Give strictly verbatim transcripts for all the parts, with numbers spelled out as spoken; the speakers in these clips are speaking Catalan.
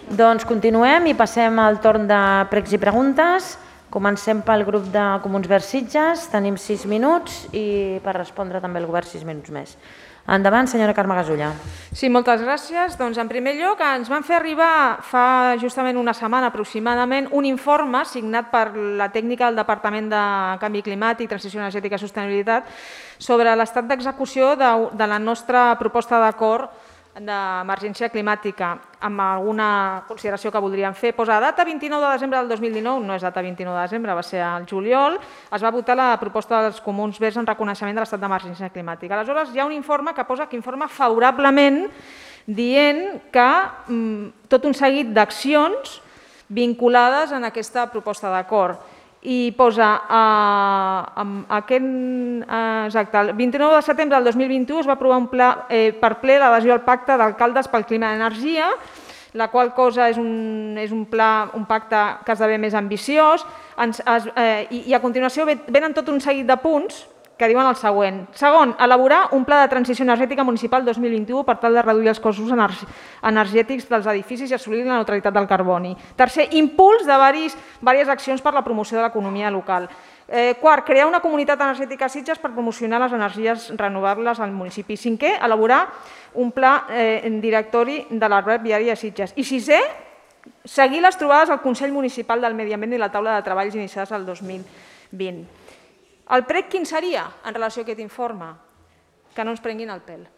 Doncs continuem i passem al torn de pregs i preguntes. Comencem pel grup de Comuns Verds Sitges. Tenim sis minuts i per respondre també el govern sis minuts més. Endavant, senyora Carme Gasulla. Sí, moltes gràcies. Doncs, en primer lloc, ens van fer arribar fa justament una setmana aproximadament un informe signat per la tècnica del Departament de Canvi Climàtic, Transició Energètica i Sostenibilitat sobre l'estat d'execució de, de la nostra proposta d'acord d'emergència climàtica, amb alguna consideració que voldríem fer. Posa data vint-i-nou de desembre del dos mil dinou, no és data vint-i-nou de desembre, va ser al juliol, es va votar la proposta dels Comuns Verds en reconeixement de l'estat d'emergència climàtica. Aleshores, hi ha un informe que posa que informa favorablement dient que mm, tot un seguit d'accions vinculades en aquesta proposta d'acord. I posa eh, aquest, eh, exacte, el vint-i-nou de setembre del dos mil vint-i-u es va aprovar un pla, eh, per ple l'adhesió al pacte d'alcaldes pel clima i l'energia, la qual cosa és un, és un pla, un pacte que esdevé més ambiciós, ens, es, eh, i, i a continuació venen tot un seguit de punts que diuen el següent. Segon, elaborar un pla de transició energètica municipal dos mil vint-i-u per tal de reduir els costos energètics dels edificis i assolir la neutralitat del carboni. Tercer, impuls de diverses accions per la promoció de l'economia local. Eh, quart, crear una comunitat energètica a Sitges per promocionar les energies renovables al municipi. Cinquè, elaborar un pla eh, directori de la red viària a Sitges. I sisè, seguir les trobades al Consell Municipal del Medi Ambient i la taula de treballs iniciades el dos mil vint. El prec quin seria en relació a aquest informe? Que no ens prenguin el pèl.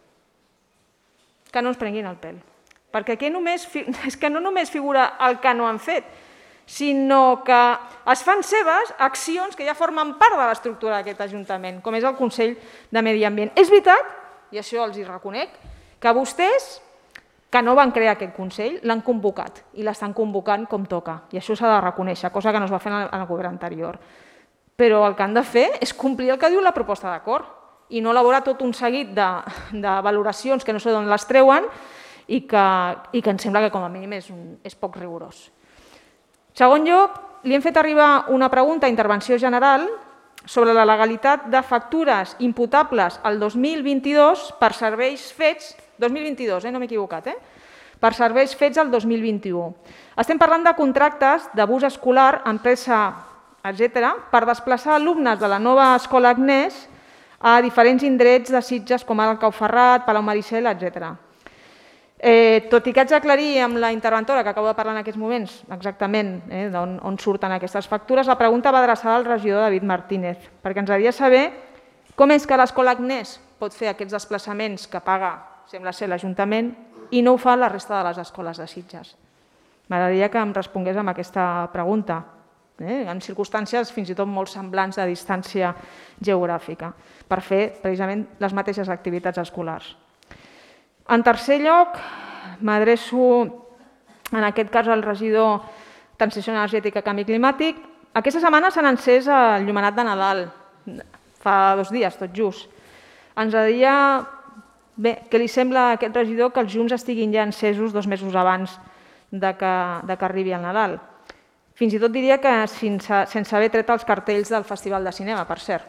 Que no ens prenguin el pèl. Perquè aquí només, és que no només figura el que no han fet, sinó que es fan seves accions que ja formen part de l'estructura d'aquest Ajuntament, com és el Consell de Medi Ambient. És veritat, i això els hi reconec, que vostès, que no van crear aquest Consell, l'han convocat i l'estan convocant com toca. I això s'ha de reconèixer, cosa que no es va fer en el govern anterior. Però el que han de fer és complir el que diu la proposta d'acord i no elaborar tot un seguit de, de valoracions que no sé d'on les treuen i que, i que em sembla que com a mínim és, un, és poc rigorós. Segon lloc, li hem fet arribar una pregunta a intervenció general sobre la legalitat de factures imputables al dos mil vint-i-dos per serveis fets, dos mil vint-i-dos, eh, no m'he equivocat, eh? per serveis fets el dos mil vint-i-u. Estem parlant de contractes d'abús escolar, empresa, etcètera, per desplaçar alumnes de la nova escola Agnès a diferents indrets de Sitges, com ara el Cau Ferrat, Palau Maricel, etcètera. Eh, tot i que haig d'aclarir amb la interventora que acabo de parlar en aquests moments exactament eh, d'on on surten aquestes factures, la pregunta va adreçada al regidor David Martínez, perquè ens agradaria saber com és que l'escola Agnès pot fer aquests desplaçaments que paga, sembla ser, l'Ajuntament i no ho fa la resta de les escoles de Sitges. M'agradaria que em respongués amb aquesta pregunta. Eh, en circumstàncies fins i tot molt semblants de distància geogràfica, per fer precisament les mateixes activitats escolars. En tercer lloc, m'adreço en aquest cas al regidor de Transició Energètica i Canvi Climàtic. Aquesta setmana s'han encès el llumenat de Nadal, fa dos dies, tot just. Ens agradaria, bé, què li sembla a aquest regidor que els llums estiguin ja encesos dos mesos abans de que, de que arribi el Nadal. Fins i tot diria que sense, sense haver tret els cartells del Festival de Cinema, per cert.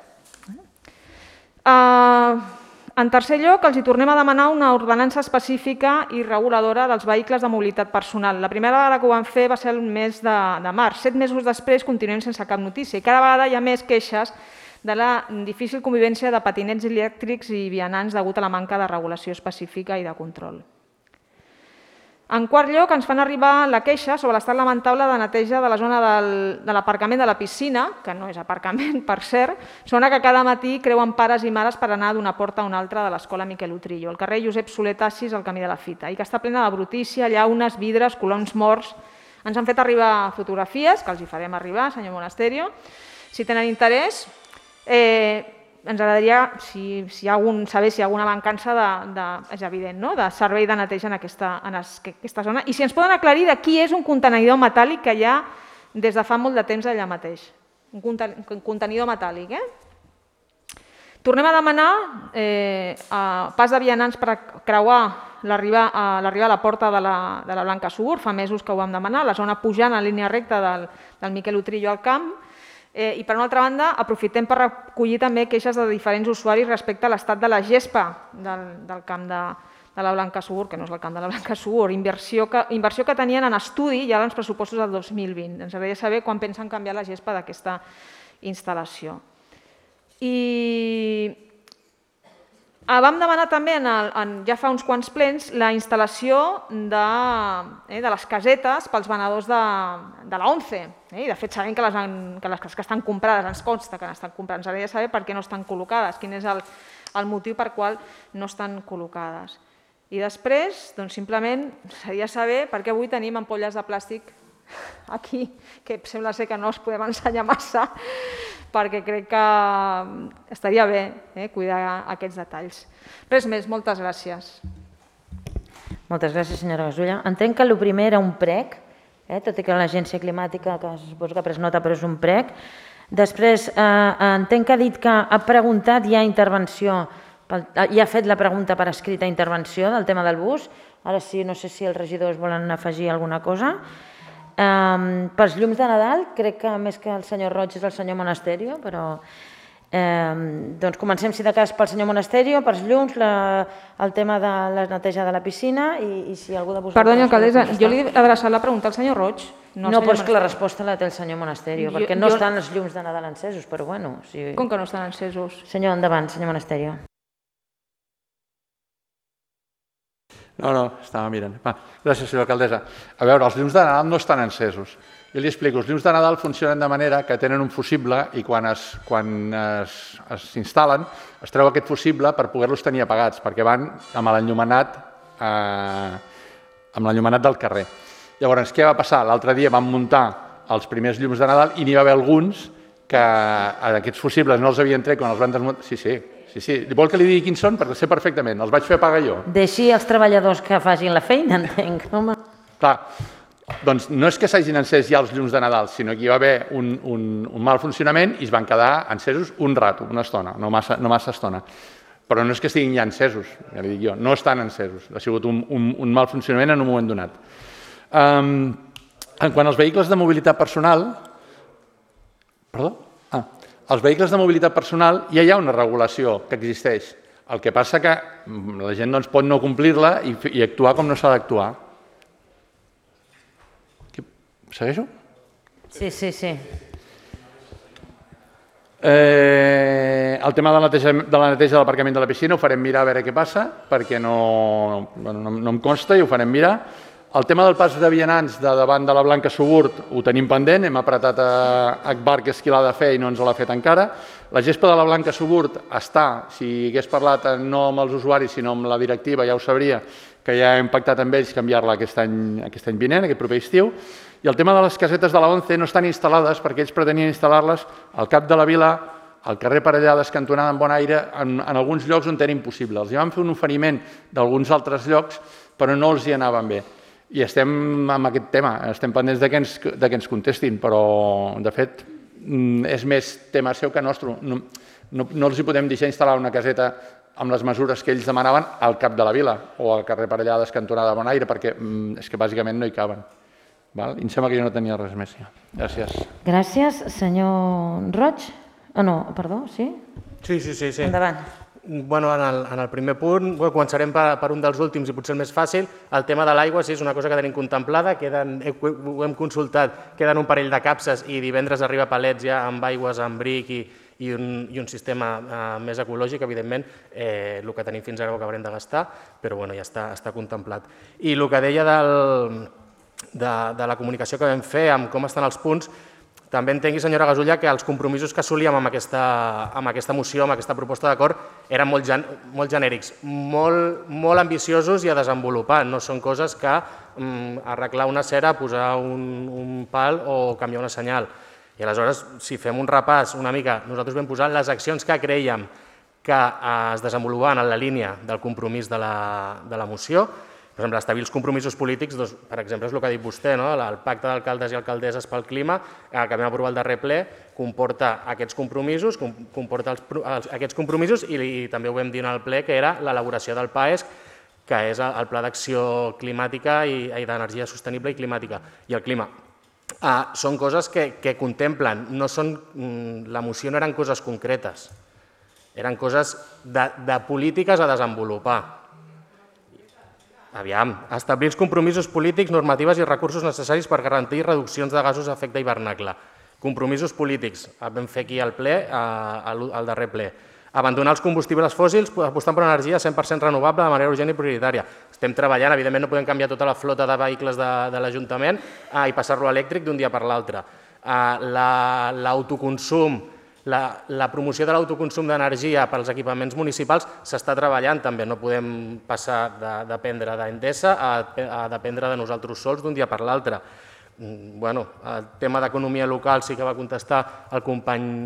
Uh, en tercer lloc, els hi tornem a demanar una ordenança específica i reguladora dels vehicles de mobilitat personal. La primera vegada que ho van fer va ser el mes de, de març. Set mesos després continuem sense cap notícia i cada vegada hi ha més queixes de la difícil convivència de patinets elèctrics i vianants degut a la manca de regulació específica i de control. En quart lloc, ens fan arribar la queixa sobre l'estat lamentable de neteja de la zona del, de l'aparcament de la piscina, que no és aparcament, per cert, zona que cada matí creuen pares i mares per anar d'una porta a una altra de l'escola Miquel Utrillo, al carrer Josep Soler Tassis, al camí de la Fita, i que està plena de brutícia, llaunes, vidres, coloms morts. Ens han fet arribar fotografies, que els hi farem arribar, senyor Monasterio, si tenen interès. Eh, ens agradaria si, si hi ha algun, saber si hi ha alguna mancança de, de, és evident, no? de servei de neteja en aquesta, en aquesta zona i si ens poden aclarir de qui és un contenidor metàl·lic que hi ha des de fa molt de temps allà mateix. Un contenidor metàl·lic. Eh? Tornem a demanar eh, a pas de vianants per creuar l'arribar a, a la porta de la, de la Blanca Subur, fa mesos que ho vam demanar, la zona pujant en línia recta del, del Miquel Utrillo al camp. Eh, I per una altra banda, aprofitem per recollir també queixes de diferents usuaris respecte a l'estat de la gespa del, del camp de, de la Blanca Subur, que no és el camp de la Blanca Subur, inversió que, inversió que tenien en estudi ja en els pressupostos del dos mil vint. Ens agradaria saber quan pensen canviar la gespa d'aquesta instal·lació. I vam demanar també, en el, en, ja fa uns quants plens, la instal·lació de, eh, de les casetes pels venedors de, de la ONCE. Eh? I de fet sabem que les, han, que les que estan comprades, ens consta que estan comprades. Ens agradaria saber per què no estan col·locades, quin és el, el motiu per qual no estan col·locades. I després, doncs, simplement, seria saber per què avui tenim ampolles de plàstic aquí, que sembla ser que no es podem ensenyar massa, perquè crec que estaria bé eh, cuidar aquests detalls. Res més, moltes gràcies. Moltes gràcies, senyora Gasulla. Entenc que el primer era un prec, eh, tot i que l'Agència Climàtica, que suposo que ha pres nota, però és un prec. Després, eh, entenc que ha dit que ha preguntat, hi ha intervenció, i ha fet la pregunta per escrita intervenció del tema del bus. Ara sí, no sé si els regidors volen afegir alguna cosa. Um, pels llums de Nadal, crec que més que el senyor Roig és el senyor Monasterio, però um, doncs comencem, si de cas, pel senyor Monasterio, pels llums, la, el tema de la neteja de la piscina i, i si algú de vosaltres... Perdoni, alcaldessa, jo li he adreçat la pregunta al senyor Roig. No, no però és que la resposta la té el senyor Monasterio, jo, perquè no jo... estan els llums de Nadal encesos, però bueno... Si... Com que no estan encesos? Senyor, endavant, senyor Monasterio. No, no, estava mirant. Va, gràcies, senyora alcaldessa. A veure, els llums de Nadal no estan encesos. Jo li explico, els llums de Nadal funcionen de manera que tenen un fusible i quan es, quan es, es s'instal·len es treu aquest fusible per poder-los tenir apagats, perquè van amb l'enllumenat eh, amb l'enllumenat del carrer. Llavors, què va passar? L'altre dia vam muntar els primers llums de Nadal i n'hi va haver alguns que aquests fusibles no els havien tret quan els van desmuntar. Sí, sí. Sí, sí. Vol que li digui quins són? Perquè sé perfectament. Els vaig fer pagar jo. Deixi els treballadors que facin la feina, entenc. Home. Clar, doncs no és que s'hagin encès ja els llums de Nadal, sinó que hi va haver un, un, un mal funcionament i es van quedar encesos un rato, una estona, no massa, no massa estona. Però no és que estiguin ja encesos, ja li dic jo, no estan encesos. Ha sigut un, un, un mal funcionament en un moment donat. Um, en quant als vehicles de mobilitat personal... Perdó? Ah. Els vehicles de mobilitat personal ja hi ha una regulació que existeix. El que passa que la gent doncs, pot no complir-la i, i actuar com no s'ha d'actuar. Segueixo? Sí, sí, sí. Eh, el tema de la neteja de la neteja de l'aparcament de la piscina ho farem mirar a veure què passa, perquè no, bueno, no, no em consta i ho farem mirar. El tema del pas de vianants de davant de la Blanca Suburt ho tenim pendent, hem apretat a Agbar que és qui l'ha de fer i no ens l'ha fet encara. La gespa de la Blanca Suburt està, si hagués parlat no amb els usuaris sinó amb la directiva ja ho sabria, que ja hem pactat amb ells canviar-la aquest any, aquest any vinent, aquest proper estiu. I el tema de les casetes de la ONCE no estan instal·lades perquè ells pretenien instal·lar-les al cap de la vila, al carrer Parellades, cantonada en Bon Aire, en, en alguns llocs on era impossible. Els hi vam fer un oferiment d'alguns altres llocs, però no els hi anaven bé. I estem amb aquest tema, estem pendents de que ens, de que ens contestin, però de fet és més tema seu que nostre. No, no, no els hi podem deixar instal·lar una caseta amb les mesures que ells demanaven al cap de la vila o al carrer Parellades, cantonada de Bon Aire, perquè és que bàsicament no hi caben. Val? I em sembla que jo no tenia res més. Gràcies. Gràcies, senyor Roig. Ah, no, perdó, sí? Sí, sí, sí. sí. Endavant. Bueno, en, el, en el primer punt, bueno, començarem per, per un dels últims i potser el més fàcil. El tema de l'aigua sí, és una cosa que tenim contemplada, queden, ho hem consultat, queden un parell de capses i divendres arriba palets ja amb aigües, amb bric i, i, un, i un sistema eh, més ecològic, evidentment, eh, el que tenim fins ara ho acabarem de gastar, però bueno, ja està, està contemplat. I el que deia del, de, de la comunicació que vam fer amb com estan els punts, també entengui, senyora Gasulla, que els compromisos que assolíem amb aquesta, amb aquesta moció, amb aquesta proposta d'acord, eren molt, gen, molt genèrics, molt, molt ambiciosos i a desenvolupar. No són coses que mm, arreglar una cera, posar un, un pal o canviar una senyal. I aleshores, si fem un repàs una mica, nosaltres vam posar les accions que creiem que es desenvolupaven en la línia del compromís de la, de la moció. Per exemple, establir els compromisos polítics, doncs, per exemple, és el que ha dit vostè, no? El pacte d'alcaldes i alcaldesses pel clima, que vam aprovar el darrer ple, comporta aquests compromisos, comporta els, els, aquests compromisos i, i també ho vam dir en el ple, que era l'elaboració del PAESC, que és el Pla d'Acció Climàtica i, i d'Energia Sostenible i Climàtica. I el clima. Ah, són coses que, que contemplen, no són, la moció no eren coses concretes, eren coses de, de polítiques a desenvolupar. Aviam, establir els compromisos polítics, normatives i recursos necessaris per garantir reduccions de gasos d'efecte hivernacle. Compromisos polítics, vam fer aquí al ple, al darrer ple. Abandonar els combustibles fòssils apostant per una energia cent per cent renovable de manera urgent i prioritària. Estem treballant, evidentment no podem canviar tota la flota de vehicles de l'Ajuntament i passar-lo a elèctric d'un dia per l'altre. L'autoconsum, la promoció de l'autoconsum d'energia per als equipaments municipals s'està treballant també. No podem passar de dependre d'Endesa a dependre de nosaltres sols d'un dia per l'altre. Bueno, el tema d'economia local sí que va contestar el company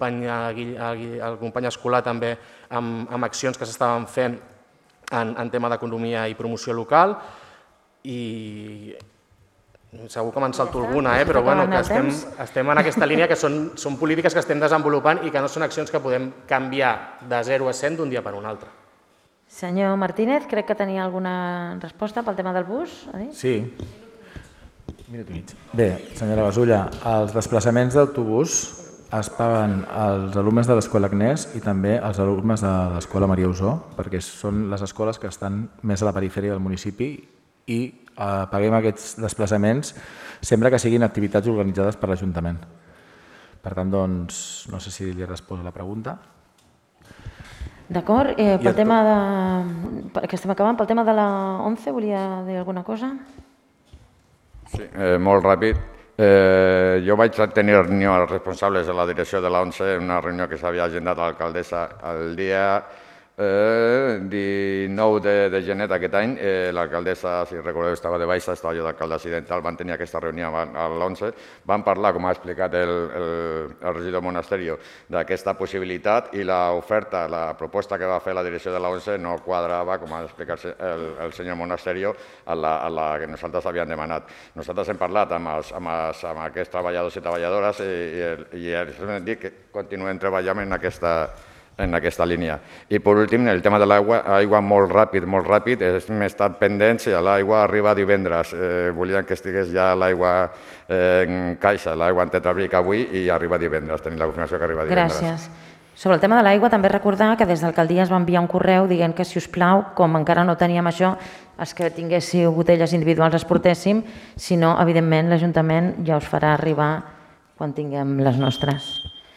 Escolà també amb accions que s'estaven fent en tema d'economia i promoció local i segur que me'n salto alguna, però estem en aquesta línia que són polítiques que estem desenvolupant i que no són accions que podem canviar de zero a cent d'un dia per un altre. Senyor Martínez, crec que tenia alguna resposta pel tema del bus? Sí. Bé, senyora Gasulla, els desplaçaments d'autobús es paguen als alumnes de l'Escola Agnès i també als alumnes de l'Escola Maria Usó, perquè són les escoles que estan més a la perifèria del municipi i paguem aquests desplaçaments sempre que siguin activitats organitzades per l'Ajuntament. Per tant, doncs, no sé si li he respost a la pregunta. D'acord, pel tema de... que estem acabant, pel tema de la once, volia dir alguna cosa? Sí, molt ràpid. Jo vaig tenir reunió amb els responsables de la direcció de la once, una reunió que s'havia agendat a l'alcaldessa el dia dinou de gener d'aquest any. L'alcaldessa, si recordeu, estava de baixa, estava jo d'alcalde accidental, van tenir aquesta reunió a l'once, van parlar, com ha explicat el regidor Monasterio, d'aquesta possibilitat i l'oferta, la proposta que va fer la direcció de la once no quadrava, com ha explicat el senyor Monasterio, a la que nosaltres havíem demanat. Nosaltres hem parlat amb aquests treballadors i treballadores i hem dit que continuem treballant en aquesta en aquesta línia. I per últim, el tema de l'aigua, aigua molt ràpid, molt ràpid, hem estat pendents i l'aigua arriba divendres. Volíem que estigués ja l'aigua en caixa, l'aigua en tetrabric avui i arriba divendres, tenim la confirmació que arriba divendres. Gràcies. Sobre el tema de l'aigua, també recordar que des d'alcaldia es va enviar un correu dient que, si us plau, com encara no teníem això, els que tinguéssiu botelles individuals les portéssim, si no, evidentment, l'Ajuntament ja us farà arribar quan tinguem les nostres.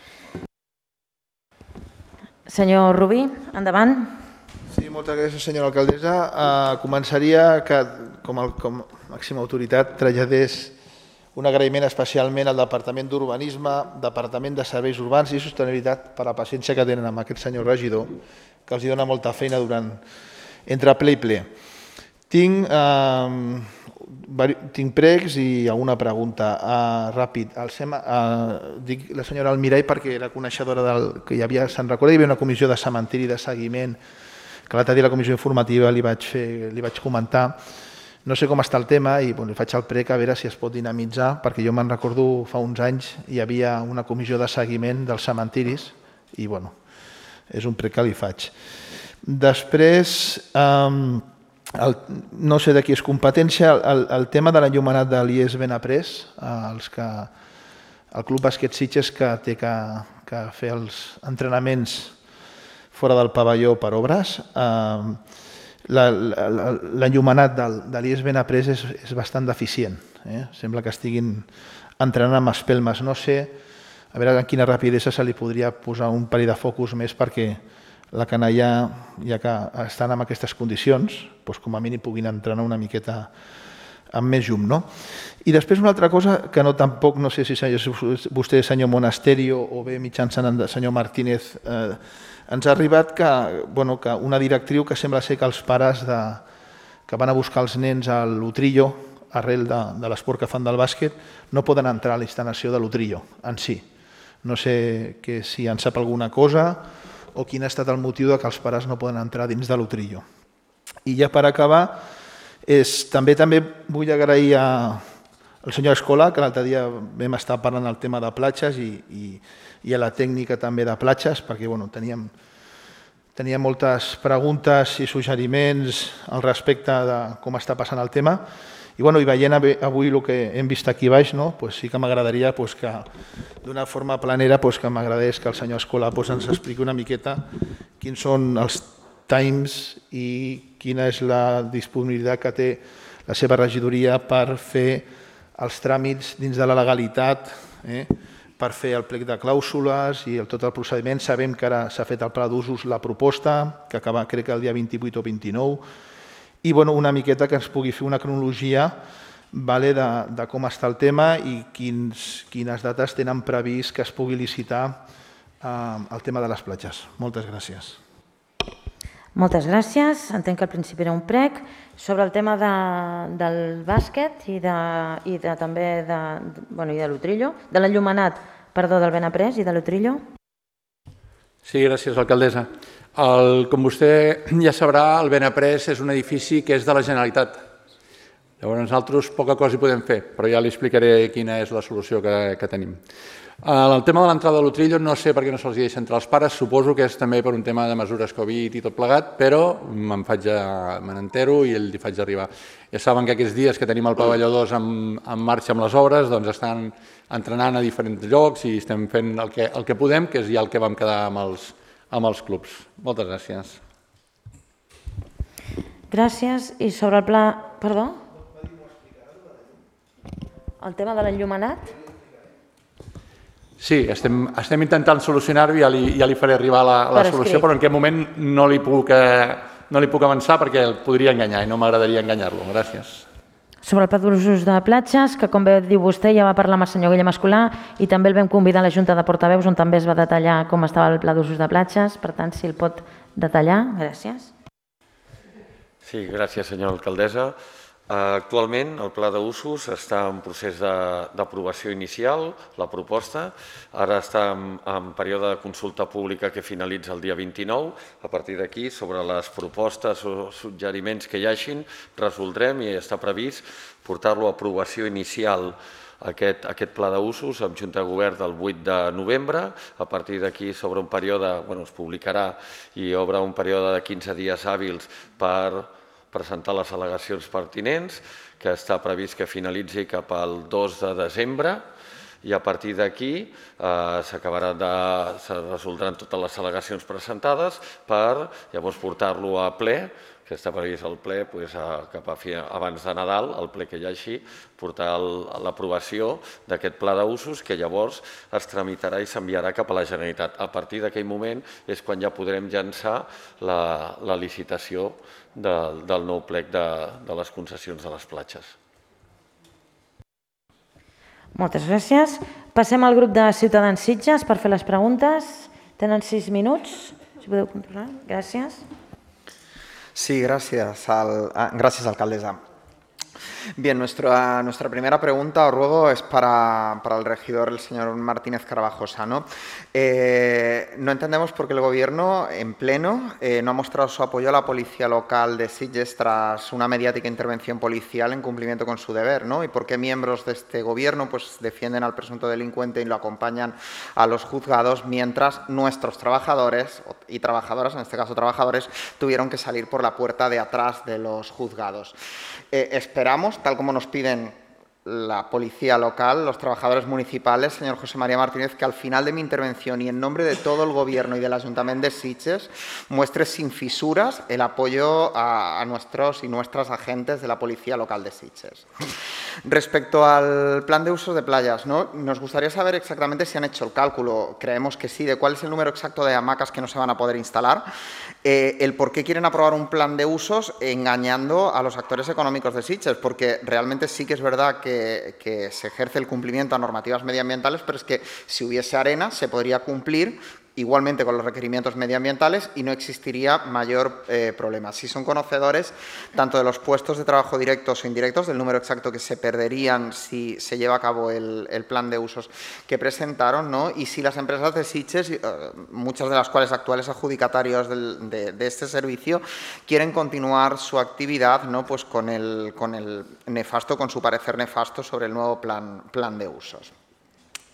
Senyor Rubí, endavant. Sí, moltes gràcies, senyora alcaldessa. Començaria que, com a màxima autoritat, traslladés un agraïment especialment al Departament d'Urbanisme, Departament de Serveis Urbans i Sostenibilitat per la paciència que tenen amb aquest senyor regidor, que els dona molta feina durant entre ple i ple. Tinc Tinc pregs i alguna pregunta. Ràpid. Dic la senyora Almirall perquè era coneixedora del que hi havia, se'n recorda, hi havia una comissió de cementiri de seguiment, que l'altre dia a la comissió informativa li vaig comentar. No sé com està el tema i li faig el prec a veure si es pot dinamitzar, perquè jo me'n recordo fa uns anys hi havia una comissió de seguiment dels cementiris i és un prec que li faig. Després... no sé de qui és competència, el tema de l'enllumenat de l'I E S Benaprés, el Club Bàsquet Sitges que té que fer els entrenaments fora del pavelló per obres, l'enllumenat de l'I E S Benaprés és bastant deficient. Sembla que estiguin entrenant amb espelmes. No sé a veure amb quina rapidesa se li podria posar un parell de focus més perquè la canalla, ja que estan en aquestes condicions, com a mínim puguin entrenar una miqueta amb més llum. I després una altra cosa que tampoc, no sé si vostè, senyor Monasterio, o bé mitjançant el senyor Martínez, ens ha arribat que una directriu que sembla ser que els pares que van a buscar els nens a l'Utrillo, arrel de l'esport que fan del bàsquet, no poden entrar a la instal·lació de l'Utrillo en si. No sé si en sap alguna cosa o quin ha estat el motiu que els pares no poden entrar dins de l'Utrillo. I ja per acabar, també vull agrair al senyor Escolà, que l'altre dia vam estar parlant del tema de platges i a la tècnica també de platges, perquè teníem moltes preguntes i suggeriments al respecte de com està passant el tema. I veient avui el que hem vist aquí baix, sí que m'agradaria que d'una forma planera que m'agradés que el senyor Escolà ens expliqui una miqueta quins són els times i quina és la disponibilitat que té la seva regidoria per fer els tràmits dins de la legalitat, per fer el plec de clàusules i tot el procediment. Sabem que ara s'ha fet el pla d'usos, la proposta, que acaba crec que el dia vint-i-vuit o vint-i-nou, i una miqueta que ens pugui fer una cronologia de com està el tema i quines dates tenen previst que es pugui licitar el tema de les platges. Moltes gràcies. Moltes gràcies. Entenc que al principi era un prec. Sobre el tema del bàsquet i també de l'Utrillo, de l'enllumenat, perdó, del Benaprés i de l'Utrillo. Sí, gràcies, alcaldessa. Com vostè ja sabrà, el Benaprés és un edifici que és de la Generalitat. Llavors nosaltres poca cosa hi podem fer, però ja li explicaré quina és la solució que tenim. El tema de l'entrada de l'Utrillo no sé per què no se'ls deixa entrar els pares, suposo que és també per un tema de mesures Covid i tot plegat, però me n'entero i li faig arribar. Ja saben que aquests dies que tenim el pavelló dos en marxa amb les obres, doncs estan entrenant a diferents llocs i estem fent el que podem, que és ja el que vam quedar amb els clubs. Moltes gràcies. Gràcies. I sobre el pla... Perdó? El tema de l'enllumenat? Sí, estem intentant solucionar-ho i ja li faré arribar la solució, però en aquest moment no li puc avançar perquè el podria enganyar i no m'agradaria enganyar-lo. Gràcies. Sobre el pla d'usos de platges, que com bé diu vostè ja va parlar amb el senyor Guillem Escolà i també el vam convidar a la Junta de Portaveus on també es va detallar com estava el pla d'usos de platges. Per tant, si el pot detallar, gràcies. Sí, gràcies, senyora alcaldessa. Actualment el pla d'usos està en procés d'aprovació inicial, la proposta. Ara està en període de consulta pública que finalitza el dia vint-i-nou. A partir d'aquí, sobre les propostes o suggeriments que hi hagin, resoldrem i està previst portar-lo a aprovació inicial aquest pla d'usos amb Junta de Govern del vuit de novembre. A partir d'aquí, sobre un període, es publicarà i obre un període de quinze dies hàbils per presentar les al·legacions pertinents, que està previst que finalitzi cap al dos de desembre, i a partir d'aquí se resoldran totes les al·legacions presentades per llavors portar-lo a ple, que està previst el ple cap a abans de Nadal, el ple que hi hagi, portar l'aprovació d'aquest pla d'usos que llavors es tramitarà i s'enviarà cap a la Generalitat. A partir d'aquell moment és quan ja podrem llançar la licitació del nou plec de les concessions de les platges. Moltes gràcies. Passem al grup de Ciutadans Sitges per fer les preguntes. Tenen sis minuts, si podeu controlar. Gràcies. Sí, gracias, al, gracias alcaldesa. Bien, nuestra, nuestra primera pregunta o ruego es para, para el regidor, el señor Martínez Carvajosa, ¿no? Eh, no entendemos por qué el Gobierno, en pleno, eh, no ha mostrado su apoyo a la Policía Local de Sitges tras una mediática intervención policial en cumplimiento con su deber, ¿no? Y por qué miembros de este Gobierno pues, defienden al presunto delincuente y lo acompañan a los juzgados, mientras nuestros trabajadores y trabajadoras, en este caso trabajadores, tuvieron que salir por la puerta de atrás de los juzgados. Eh, esperamos, tal como nos piden la policía local, los trabajadores municipales, señor José María Martínez, que al final de mi intervención y en nombre de todo el Gobierno y del Ayuntamiento de Sitges muestre sin fisuras el apoyo a, a nuestros y nuestras agentes de la policía local de Sitges. Respecto al plan de usos de playas, ¿no? Nos gustaría saber exactamente si han hecho el cálculo, creemos que sí, de cuál es el número exacto de hamacas que no se van a poder instalar, eh, el por qué quieren aprobar un plan de usos engañando a los actores económicos de Sitges, porque realmente sí que es verdad que que se ejerce el cumplimiento a normativas medioambientales, pero es que si hubiese arena se podría cumplir igualmente con los requerimientos medioambientales y no existiría mayor eh, problema. Si son conocedores tanto de los puestos de trabajo directos o indirectos, del número exacto que se perderían si se lleva a cabo el, el plan de usos que presentaron, ¿no? Y si las empresas de Sitges, eh, muchas de las cuales actuales adjudicatarios del, de, de este servicio, quieren continuar su actividad, ¿no? Pues con el, con el nefasto, con su parecer nefasto sobre el nuevo plan, plan de usos.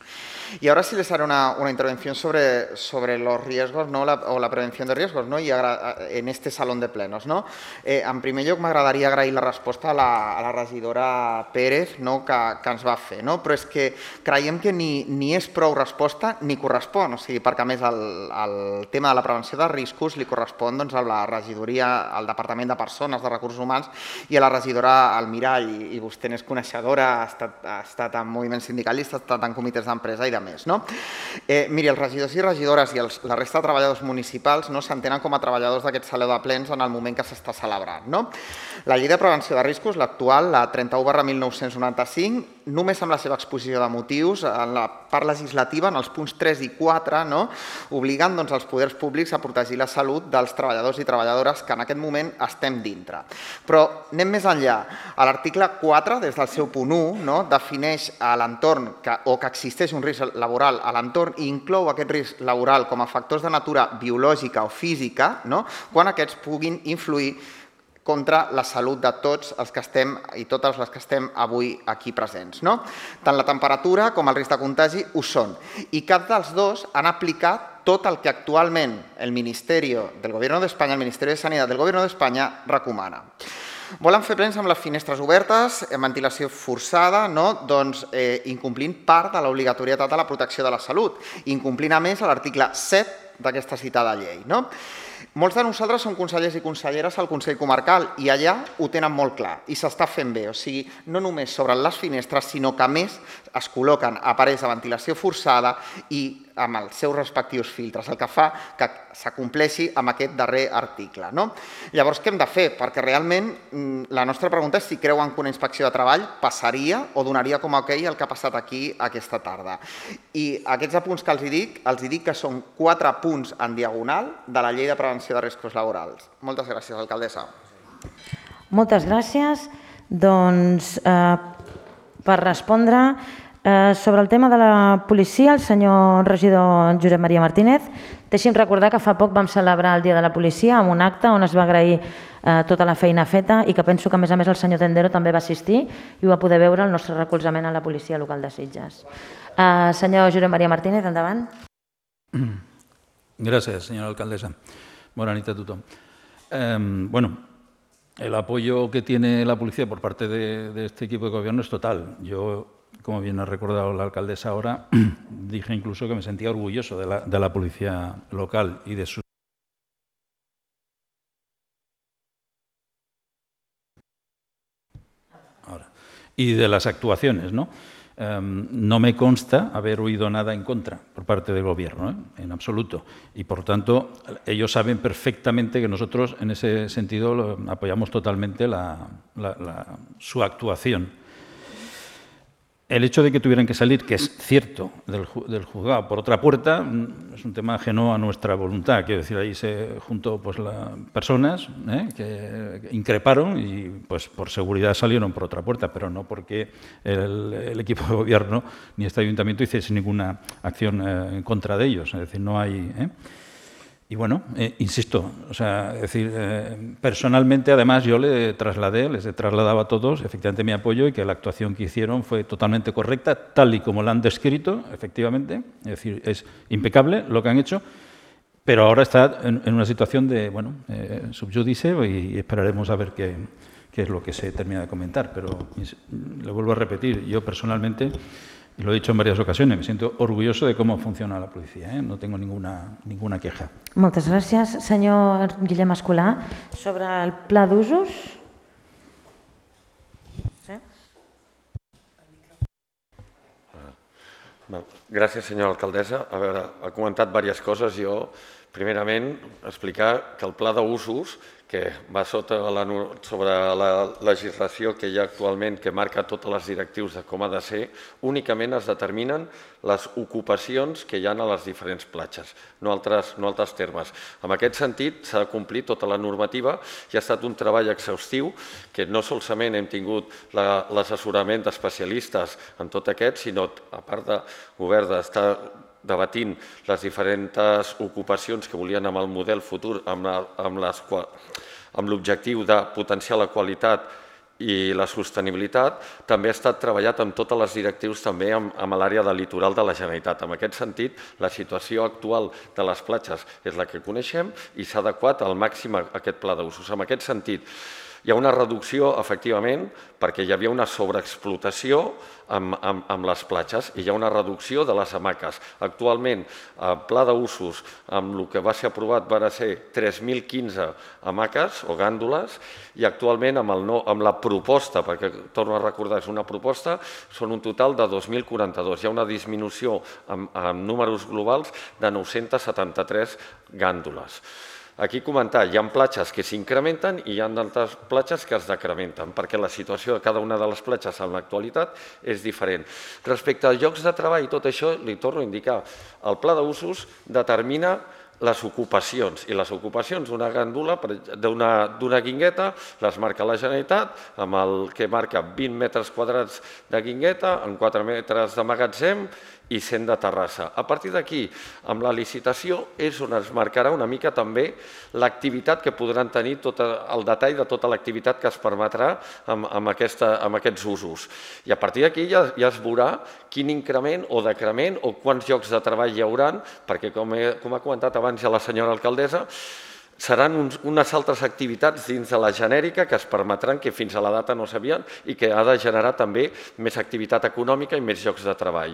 Y ahora sí les haré una, una intervención sobre, sobre los riesgos, ¿no? la, o la prevención de riesgos, ¿no? Y en este salón de plenos. No? Eh, en primer lloc, m'agradaria agrair la resposta a la, a la regidora Pérez, no? que, que ens va fer, no? Però és que creiem que ni, ni és prou resposta ni correspon, o sigui, perquè a més el, el tema de la prevenció de riscos li correspon doncs, a la regidoria, al Departament de Persones, de Recursos Humans i a la regidora Almirall, i, i vostè n'és coneixedora, ha estat, ha estat en moviments sindicalistes, ha estat en comitès d'empresa i de més. No? Eh, miri, els regidors i regidores i els, la resta de treballadors municipals no s'entenen com a treballadors d'aquest saló de plens en el moment que s'està celebrant. No? La llei de prevenció de riscos, l'actual, la trenta-u barra mil nou-cents noranta-cinc, només amb la seva exposició de motius, en la part legislativa, en els punts tres i quatre, no? obliguen doncs, els poders públics a protegir la salut dels treballadors i treballadores que en aquest moment estem dintre. Però anem més enllà. A l'article quatre, des del seu punt u, no? defineix a l'entorn o que existeix un risc laboral a l'entorn i inclou aquest risc laboral com a factors de natura biològica o física, no? quan aquests puguin influir contra la salut de tots els que estem i totes les que estem avui aquí presents. No? Tant la temperatura com el risc de contagi ho són. I cap dels dos han aplicat tot el que actualment el Ministeri del Gobierno de España, el Ministeri de Sanitat del Gobierno de España recomana. Volen fer plens amb les finestres obertes, amb ventilació forçada, no? doncs, eh, incomplint part de l'obligatorietat de la protecció de la salut, incomplint a més l'article set d'aquesta citada llei. No? Molts de nosaltres som consellers i conselleres al Consell Comarcal i allà ho tenen molt clar i s'està fent bé. O sigui, no només s'obren les finestres, sinó que a més es col·loquen aparells de ventilació forçada i amb els seus respectius filtres, el que fa que s'acompleixi amb aquest darrer article. No? Llavors, què hem de fer? Perquè realment la nostra pregunta és si creuen que una inspecció de treball passaria o donaria com a ok el que ha passat aquí aquesta tarda. I aquests apunts que els dic, els dic que són quatre punts en diagonal de la llei de prevenció de riscos laborals. Moltes gràcies, alcaldessa. Moltes gràcies. Doncs, eh, per respondre, Eh, sobre el tema de la policia, el senyor regidor Josep Maria Martínez, deixi'm recordar que fa poc vam celebrar el Dia de la Policia amb un acte on es va agrair eh, tota la feina feta i que penso que a més a més el senyor Tendero també va assistir i ho va poder veure el nostre recolzament a la policia local de Sitges. Eh, senyor Josep Maria Martínez, endavant. Gracias, señora alcaldesa. Buenas noches a todos. Eh, bueno, el apoyo que tiene la policía por parte de, de este equipo de gobierno es total. Yo, como bien ha recordado la alcaldesa ahora, dije incluso que me sentía orgulloso de la, de la policía local y de su... Ahora, y de las actuaciones, ¿no? Um, no me consta haber oído nada en contra por parte del Gobierno, ¿eh? En absoluto. Y, por tanto, ellos saben perfectamente que nosotros, en ese sentido, lo, apoyamos totalmente la, la, la, su actuación. El hecho de que tuvieran que salir, que es cierto, del, del juzgado por otra puerta, es un tema ajeno a nuestra voluntad. Quiero decir, ahí se juntó pues, las personas ¿eh? que increparon y pues, por seguridad salieron por otra puerta, pero no porque el, el equipo de gobierno ni este ayuntamiento hiciese ninguna acción eh, en contra de ellos. Es decir, no hay... ¿eh? Y bueno, eh, insisto, o sea, es decir, eh, personalmente además yo le trasladé, les he trasladado a todos efectivamente mi apoyo y que la actuación que hicieron fue totalmente correcta, tal y como la han descrito, efectivamente, es decir, es impecable lo que han hecho, pero ahora está en, en una situación de, bueno, eh, subyúdice y, y esperaremos a ver qué, qué es lo que se termina de comentar, pero le vuelvo a repetir, yo personalmente... Y lo he dicho en varias ocasiones, me siento orgulloso de cómo funciona la policía, ¿eh? No tengo ninguna, ninguna queja. Moltes gràcies. Senyor Guillem Escolà, sobre el pla d'usos. Sí? Gràcies, senyora alcaldessa. A veure, ha comentat diverses coses. Jo, primerament, explicar que el pla d'usos, que va sota la, sobre la legislació que hi ha actualment, que marca totes les directius de com ha de ser, únicament es determinen les ocupacions que hi ha a les diferents platges, no altres, no altres termes. En aquest sentit, s'ha de complir tota la normativa i ha estat un treball exhaustiu que no solament hem tingut l'assessorament d'especialistes en tot aquest, sinó, a part de govern d'estar debatint les diferents ocupacions que volien amb el model futur, amb l'objectiu de potenciar la qualitat i la sostenibilitat també ha estat treballat amb totes les directrius també amb l'àrea del litoral de la Generalitat. En aquest sentit, la situació actual de les platges és la que coneixem i s'ha adequat al màxim a aquest pla d'usos. En aquest sentit, hi ha una reducció, efectivament, perquè hi havia una sobreexplotació amb, amb, amb les platges i hi ha una reducció de les hamaques. Actualment, el pla d'usos, amb el que va ser aprovat, van ser tres mil quinze hamaques o gàndoles i actualment amb, el no, amb la proposta, perquè torno a recordar, és una proposta, són un total de dos mil quaranta-dos. Hi ha una disminució amb, amb números globals de nou-centes setanta-tres gàndoles. Aquí comentar, hi ha platges que s'incrementen i hi ha d'altres platges que es decrementen, perquè la situació de cada una de les platges en l'actualitat és diferent. Respecte als llocs de treball i tot això, li torno a indicar, el pla d'usos determina les ocupacions, i les ocupacions d'una gàndola, d'una guingueta, les marca la Generalitat, amb el que marca vint metres quadrats de guingueta, amb quatre metres de magatzem i cent de terrassa. A partir d'aquí, amb la licitació, és on es marcarà una mica també l'activitat que podran tenir, tot el detall de tota l'activitat que es permetrà amb, amb, aquesta, amb aquests usos. I a partir d'aquí ja, ja es veurà quin increment o decrement o quants llocs de treball hi haurà, perquè com, he, com ha comentat abans ja la senyora alcaldessa, seran uns, unes altres activitats dins de la genèrica que es permetran, que fins a la data no sabien, i que ha de generar també més activitat econòmica i més llocs de treball.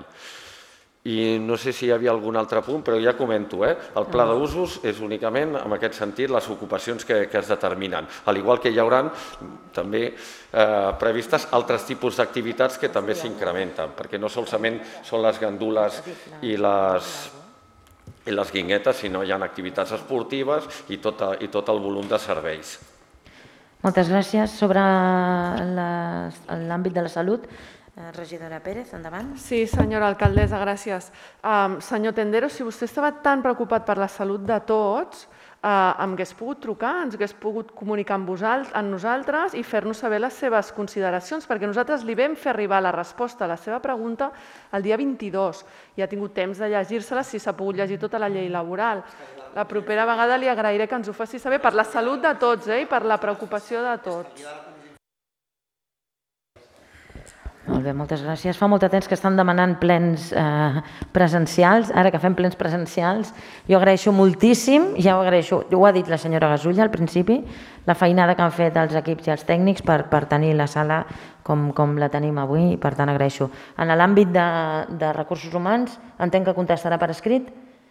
I no sé si hi havia algun altre punt, però ja comento, eh? El pla d'usos és únicament, en aquest sentit, les ocupacions que, que es determinen. Al igual que hi haurà també eh, previstes altres tipus d'activitats que també s'incrementen, perquè no solament són les gandules i les, i les guinguetes, sinó hi ha activitats esportives i tot, i tot el volum de serveis. Moltes gràcies. Sobre l'àmbit de la salut, regidora Pérez, endavant. Sí, senyora alcaldessa, gràcies. Um, senyor Tendero, si vostè estava tan preocupat per la salut de tots, uh, em hagués pogut trucar, ens hagués pogut comunicar amb, vosaltres, amb nosaltres i fer-nos saber les seves consideracions, perquè nosaltres li vam fer arribar la resposta a la seva pregunta el dia vint-i-dos i ha tingut temps de llegir-se-la si s'ha pogut llegir tota la llei laboral. La propera vegada li agrairé que ens ho faci saber per la salut de tots eh, i per la preocupació de tots. Molt bé, moltes gràcies. Fa molt de temps que estan demanant plens eh, presencials. Ara que fem plens presencials, jo agraeixo moltíssim, ja ho agraeixo, ho ha dit la senyora Gasulla al principi, la feinada que han fet els equips i els tècnics per, per tenir la sala com, com la tenim avui, i per tant agraeixo. En l'àmbit de, de recursos humans, entenc que contestarà per escrit.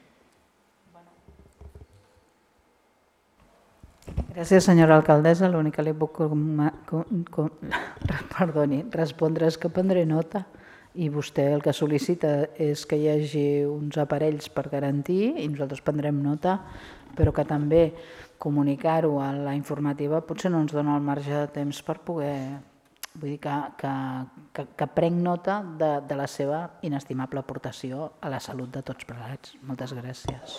Gràcies, senyora alcaldessa. L'únic que li puc com, com, com, perdoni, respondre és que prendré nota i vostè el que sol·licita és que hi hagi uns aparells per garantir i nosaltres prendrem nota, però que també comunicar-ho a la informativa potser no ens dona el marge de temps per poder... Vull dir que, que, que, que prenc nota de, de la seva inestimable aportació a la salut de tots plegats. Moltes gràcies.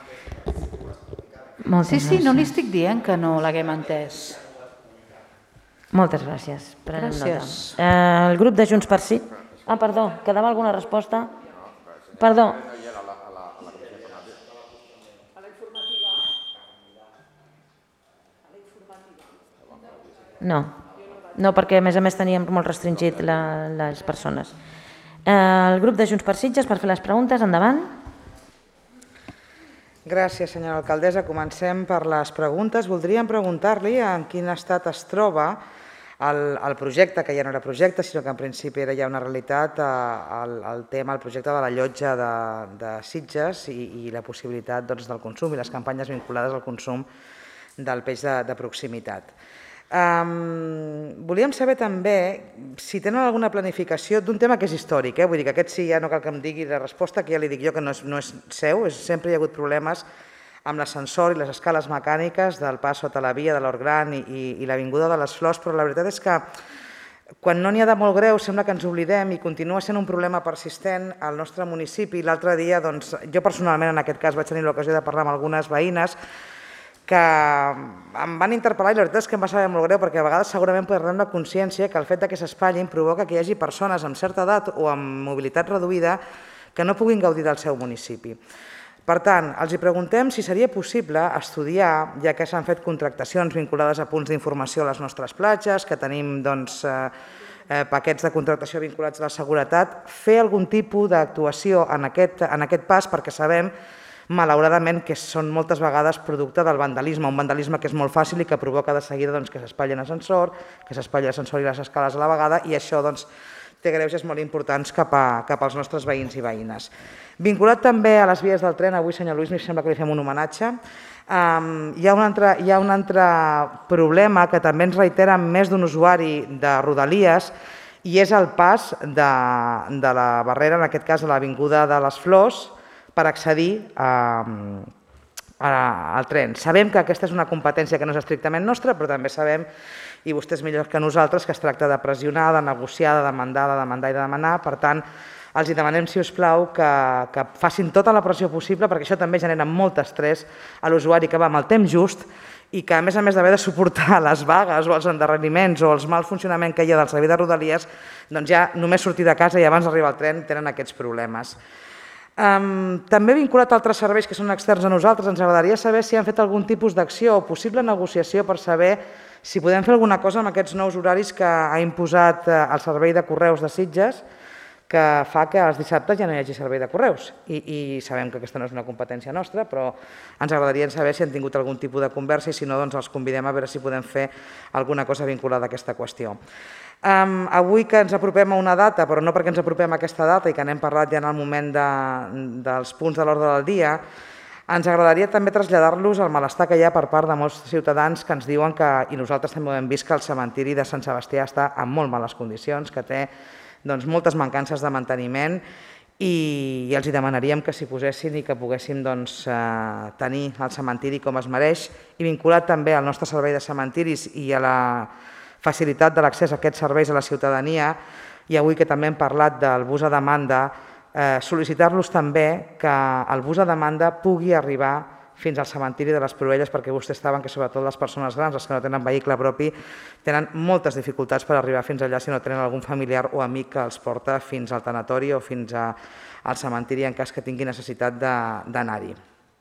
Moltes sí, sí, gràcies. no li estic dient que no l'haguem entès. Moltes gràcies. Prenem Gràcies. nota. Eh, el grup de Junts per Sí... Ah, perdó, quedava alguna resposta? Perdó. No, no, perquè a més a més teníem molt restringit la, les persones. Eh, el grup de Junts per Sitges per fer les preguntes, endavant. Gràcies, senyora alcaldessa. Comencem per les preguntes. Voldríem preguntar-li en quin estat es troba el, el projecte, que ja no era projecte, sinó que en principi era ja una realitat, el, el tema, el projecte de la llotja de, de Sitges i, i la possibilitat doncs, del consum i les campanyes vinculades al consum del peix de, de proximitat. Um, volíem saber també si tenen alguna planificació d'un tema que és històric, eh? Vull dir que aquest sí ja no cal que em digui la resposta, que ja li dic jo que no és, no és seu, és, sempre hi ha hagut problemes amb l'ascensor i les escales mecàniques del pas sota la via de l'Hort Gran i, i, i l'Avinguda de les Flors, però la veritat és que quan no n'hi ha de molt greu sembla que ens oblidem i continua sent un problema persistent al nostre municipi. L'altre dia, doncs, jo personalment en aquest cas vaig tenir l'ocasió de parlar amb algunes veïnes que em van interpel·lar i la veritat és que em va saber molt greu perquè a vegades segurament podem tenir la consciència que el fet que s'espatllin provoca que hi hagi persones amb certa edat o amb mobilitat reduïda que no puguin gaudir del seu municipi. Per tant, els hi preguntem si seria possible estudiar, ja que s'han fet contractacions vinculades a punts d'informació a les nostres platges, que tenim doncs, eh, paquets de contractació vinculats a la seguretat, fer algun tipus d'actuació en aquest, en aquest pas, perquè sabem, malauradament, que són moltes vegades producte del vandalisme, un vandalisme que és molt fàcil i que provoca de seguida doncs, que s'espatlli l'ascensor, que s'espatlli l'ascensor i les escales a la vegada, i això doncs, té greuges molt importants cap, a, cap als nostres veïns i veïnes. Vinculat també a les vies del tren, avui, senyor Lluís, mi sembla que li fem un homenatge, um, hi, ha un altre, hi ha un altre problema que també ens reitera més d'un usuari de Rodalies, i és el pas de, de la barrera, en aquest cas a l'Avinguda de les Flors, per accedir a, a, al tren. Sabem que aquesta és una competència que no és estrictament nostra, però també sabem, i vostès millor que nosaltres, que es tracta de pressionar, de negociar, de demandar, de demandar i de demanar. Per tant, els demanem, si us plau, que, que facin tota la pressió possible, perquè això també genera molt estrès a l'usuari que va amb el temps just i que, a més a més d'haver de suportar les vagues o els endarreriments o els mal funcionament que hi ha del servei de Rodalies, doncs ja només sortir de casa i abans d'arribar al tren tenen aquests problemes. Um, també vinculat a altres serveis que són externs a nosaltres, ens agradaria saber si han fet algun tipus d'acció o possible negociació per saber si podem fer alguna cosa amb aquests nous horaris que ha imposat el servei de correus de Sitges, que fa que els dissabtes ja no hi hagi servei de correus. I, i sabem que aquesta no és una competència nostra, però ens agradaria saber si han tingut algun tipus de conversa i si no, doncs els convidem a veure si podem fer alguna cosa vinculada a aquesta qüestió. Um, avui que ens apropem a una data, però no perquè ens apropem a aquesta data i que n'hem parlat ja en el moment de, dels punts de l'ordre del dia, ens agradaria també traslladar-los el malestar que hi ha per part de molts ciutadans que ens diuen que, i nosaltres també ho hem vist, que el cementiri de Sant Sebastià està en molt males condicions, que té doncs, moltes mancances de manteniment i, i els hi demanaríem que s'hi posessin i que poguéssim doncs, eh, tenir el cementiri com es mereix i vinculat també al nostre servei de cementiris i a la facilitat de l'accés a aquests serveis a la ciutadania, i avui que també hem parlat del bus a demanda, eh, sol·licitar-los també que el bus a demanda pugui arribar fins al cementiri de les Proelles, perquè vostès saben que sobretot les persones grans, les que no tenen vehicle propi, tenen moltes dificultats per arribar fins allà si no tenen algun familiar o amic que els porta fins al tanatori o fins a, al cementiri en cas que tingui necessitat d'anar-hi.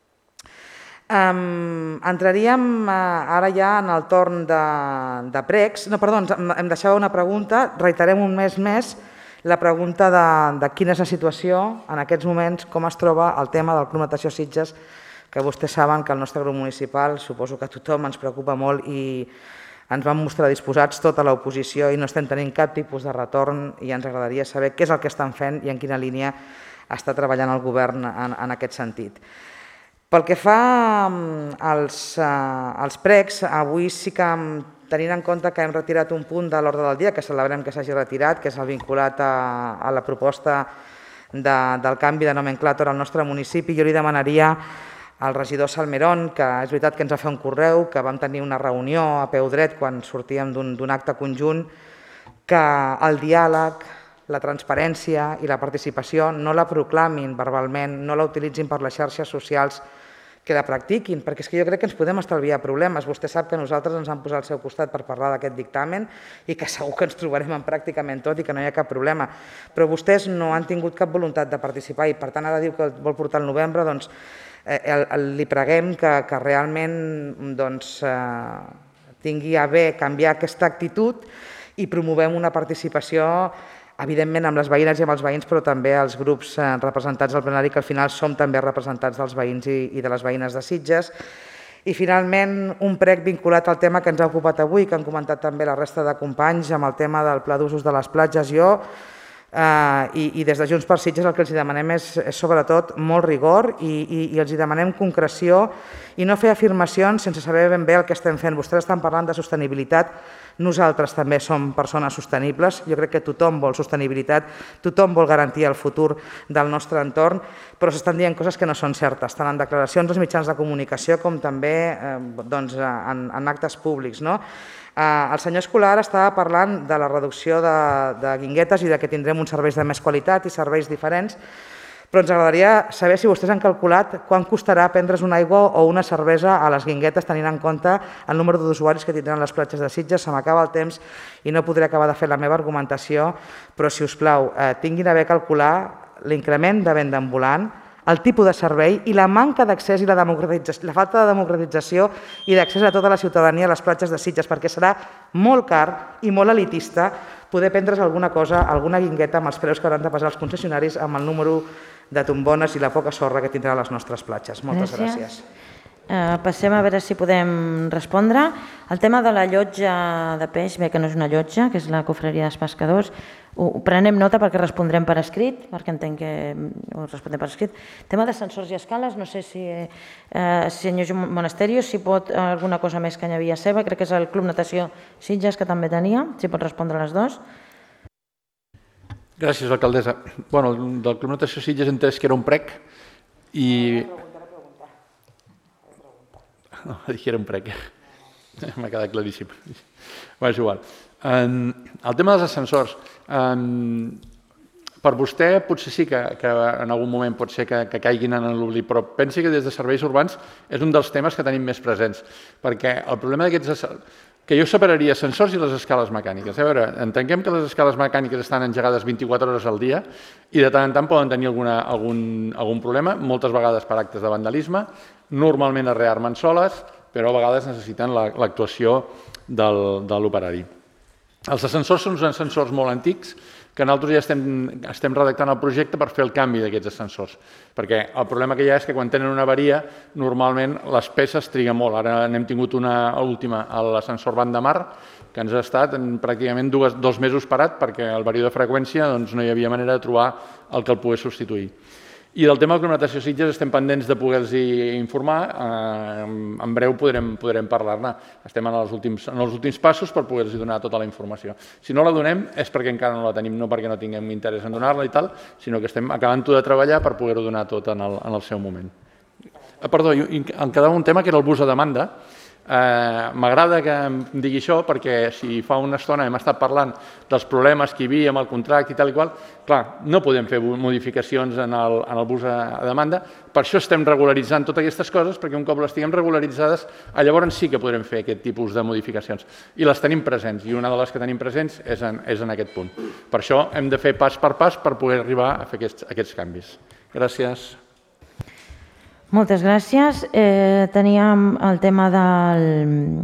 Um, entraríem uh, ara ja en el torn de, de pregs. No, perdó, em deixava una pregunta, reiterem un mes més la pregunta de, de quina és la situació en aquests moments, com es troba el tema del Club Natació Sitges, que vostès saben que el nostre grup municipal, suposo que a tothom ens preocupa molt i ens vam mostrar disposats tota l'oposició i no estem tenint cap tipus de retorn i ens agradaria saber què és el que estan fent i en quina línia està treballant el govern en, en aquest sentit. Pel que fa als, als pregs, avui sí que, tenint en compte que hem retirat un punt de l'ordre del dia, que celebrem que s'hagi retirat, que és el vinculat a, a la proposta de, del canvi de nomenclàtor al nostre municipi, jo li demanaria al regidor Salmerón, que és veritat que ens va fer un correu, que vam tenir una reunió a peu dret quan sortíem d'un acte conjunt, que el diàleg, la transparència i la participació no la proclamin verbalment, no la utilitzin per les xarxes socials, que la practiquin, perquè és que jo crec que ens podem estalviar problemes. Vostè sap que nosaltres ens vam posar al seu costat per parlar d'aquest dictamen i que segur que ens trobarem en pràcticament tot i que no hi ha cap problema. Però vostès no han tingut cap voluntat de participar i per tant ara diu que vol portar al novembre, doncs eh, li preguem que, que realment doncs, eh, tingui a bé canviar aquesta actitud i promovem una participació evidentment amb les veïnes i amb els veïns, però també els grups representats al plenari, que al final som també representats dels veïns i de les veïnes de Sitges. I finalment, un prec vinculat al tema que ens ha ocupat avui, que han comentat també la resta de companys, amb el tema del pla d'usos de les platges. Jo, eh, i, i des de Junts per Sitges, el que els demanem és, és sobretot molt rigor i, i, i els demanem concreció i no fer afirmacions sense saber ben bé el que estem fent. Vostès estan parlant de sostenibilitat. Nosaltres també som persones sostenibles, jo crec que tothom vol sostenibilitat, tothom vol garantir el futur del nostre entorn, però s'estan dient coses que no són certes, tant en declaracions als mitjans de comunicació com també eh, doncs, en, en actes públics. No? Eh, el senyor Escolar estava parlant de la reducció de, de guinguetes i de que tindrem uns serveis de més qualitat i serveis diferents, però ens agradaria saber si vostès han calculat quan costarà prendre's una aigua o una cervesa a les guinguetes tenint en compte el número d'usuaris que tindran les platges de Sitges. Se m'acaba el temps i no podré acabar de fer la meva argumentació, però si us plau, eh, tinguin a bé calcular l'increment de venda ambulant el tipus de servei i la manca d'accés i la, la falta de democratització i d'accés a tota la ciutadania a les platges de Sitges, perquè serà molt car i molt elitista poder prendre's alguna cosa, alguna guingueta amb els preus que hauran de passar els concessionaris amb el número de tombones i la poca sorra que tindran les nostres platges. Moltes gràcies. Uh, passem a veure si podem respondre. El tema de la llotja de peix, bé que no és una llotja, que és la cofreria dels pescadors, ho, ho prenem nota perquè respondrem per escrit, perquè entenc que ho respondrem per escrit. Tema d'ascensors i escales, no sé si eh, senyor Monasterio, si pot alguna cosa més que añadir a seva, crec que és el Club Natació Sitges que també tenia, si pot respondre a les dues. Gràcies, alcaldessa. Bueno, del Club Natació Sitges he entès que era un prec i... No, vaig dir que era un prec. M'ha quedat claríssim. Va, és igual. El tema dels ascensors. Per vostè potser sí que en algun moment pot ser que caiguin en l'oblit, però pensi que des de serveis urbans és un dels temes que tenim més presents, perquè el problema d'aquests... que jo separaria ascensors i les escales mecàniques. A veure, entenguem que les escales mecàniques estan engegades vint-i-quatre hores al dia i de tant en tant poden tenir algun problema, moltes vegades per actes de vandalisme, normalment es rearmen soles, però a vegades necessiten l'actuació de l'operari. Els ascensors són uns ascensors molt antics que nosaltres ja estem redactant el projecte per fer el canvi d'aquests ascensors, perquè el problema que hi ha és que quan tenen una avaria, normalment les peces triguen molt. Ara n'hem tingut una última a l'ascensor Banc de Mar, que ens ha estat pràcticament dos mesos parat perquè al variador de freqüència no hi havia manera de trobar el que el pogués substituir. I del tema del Club Natació Sitges estem pendents de poder-los informar, en breu podrem parlar-ne. Estem en els últims passos per poder-los donar tota la informació. Si no la donem és perquè encara no la tenim, no perquè no tinguem interès en donar-la i tal, sinó que estem acabant-ho de treballar per poder-ho donar tot en el seu moment. Perdó, em quedava un tema que era el bus a demanda. M'agrada que em digui això perquè si fa una estona hem estat parlant dels problemes que hi havia amb el contracte i tal i qual, clar, no podem fer modificacions en el bus a demanda, per això estem regularitzant totes aquestes coses, perquè un cop les tinguem regularitzades, llavors sí que podrem fer aquest tipus de modificacions. I les tenim presents, i una de les que tenim presents és en aquest punt. Per això hem de fer pas per pas per poder arribar a fer aquests canvis. Gràcies. Moltes gràcies. Teníem el tema del...